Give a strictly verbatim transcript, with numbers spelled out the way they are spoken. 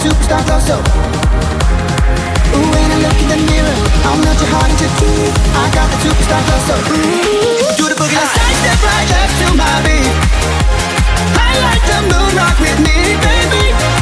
superstar glow. So ooh, when I look in the mirror, I'll melt your heart into tea. I got the superstar glow. So ooh, do the boogie line. Side step right up to my beat. I like the moon rock with me, baby.